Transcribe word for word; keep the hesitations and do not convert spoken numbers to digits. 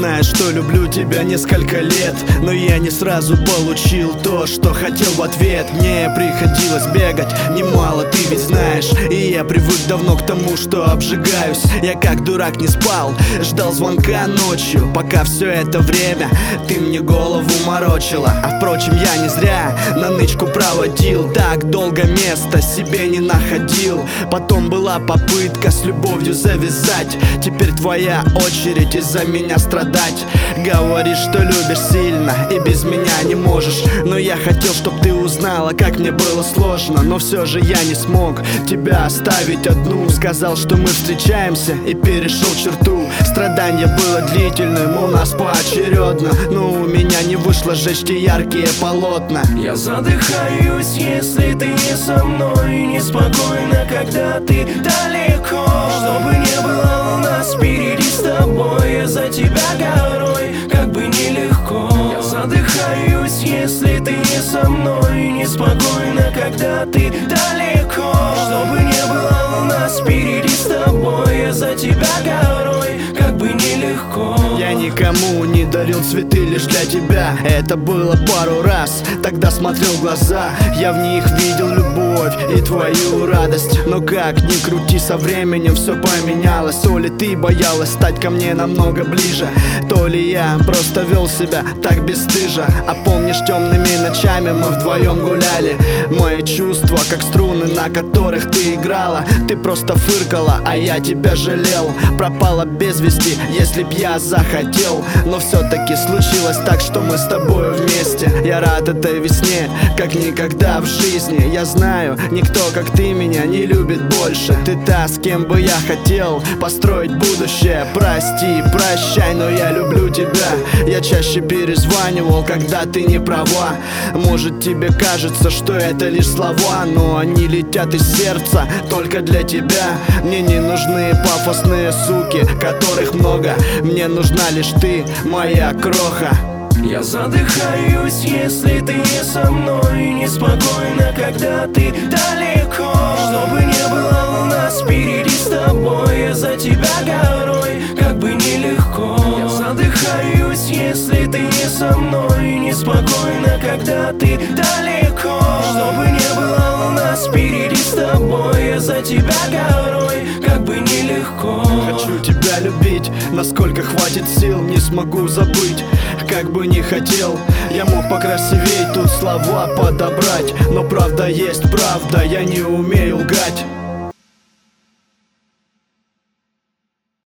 знаешь, что люблю тебя несколько лет, но я не сразу получил то, что хотел в ответ. Мне приходилось бегать немало, ты ведь знаешь, и я привык давно к тому, что обжигаюсь. Я как дурак не спал, ждал звонка ночью, пока все это время ты мне голову морочила. А впрочем, я не зря на нычку проводил, так долго места себе не находил. Потом была попытка с любовью завязать, теперь твоя очередь из-за меня страдать. Говоришь, что любишь сильно и без меня не можешь, но я хотел, чтоб ты узнала, как мне было сложно. Но все же я не смог тебя оставить одну. Сказал, что мы встречаемся, и перешел черту. Страдание было длительным, у нас поочередно, но у меня не вышло сжечь те яркие полотна. Я задыхаюсь, если ты не со мной, неспокойно, когда ты далеко. Чтобы не было у нас впереди с тобой, я за тебя горой, как бы нелегко. Я задыхаюсь, если ты не со мной, неспокойно, когда ты далеко. Чтобы не было у нас впереди с тобой, я за тебя горой, как бы нелегко. Я никому не дарил цветы лишь для тебя. Это было пару раз, тогда смотрел в глаза. Я в них видел любовь и твою радость. Но как ни крути, со временем все поменялось. То ли ты боялась стать ко мне намного ближе, то ли я просто вел себя так бесстыжа. А помнишь, темными ночами мы вдвоем гуляли? Мои чувства, как струны, на которых ты играла. Ты просто фыркала, а я тебя жалел. Пропала без вести, если б я захотел. Но все-таки случилось так, что мы с тобой вместе. Я рад этой весне, как никогда в жизни. Я знаю, никто, как ты, меня не любит больше. Ты та, с кем бы я хотел построить будущее. Прости, прощай, но я люблю тебя. Я чаще перезванивал, когда ты не права. Может, тебе кажется, что это лишь слова, но они летят из сердца только для тебя. Мне не нужны пафосные суки, которых много. Мне нужна лишь ты, моя кроха. Я задыхаюсь, если ты не со мной, неспокойно, когда ты далеко. Чтобы не было у нас впереди с тобой, я за тебя горой, как бы нелегко. Я задыхаюсь, если ты не со мной, неспокойно, когда ты далеко. Чтобы не было у нас впереди с тобой, я за тебя горой, как бы нелегко. Хочу тебя любить, насколько хватит сил, не смогу забыть, как бы не хотел. Я мог покрасивей тут слова подобрать, но правда есть правда, я не умею лгать.